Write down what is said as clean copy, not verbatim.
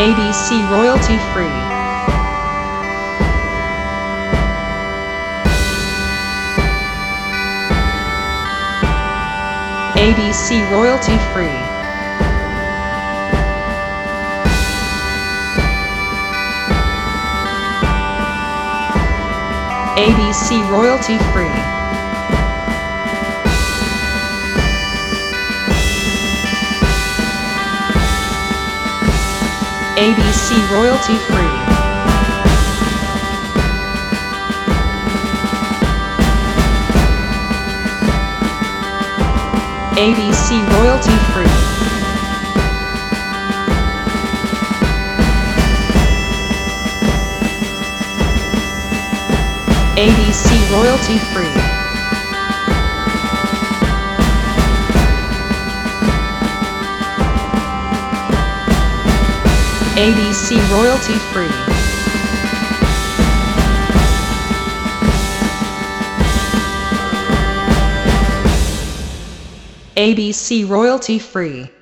ABC royalty free. ABC royalty free. ABC royalty free. ABC royalty free. ABC royalty free. ABC royalty free. ABC royalty free. ABC royalty free.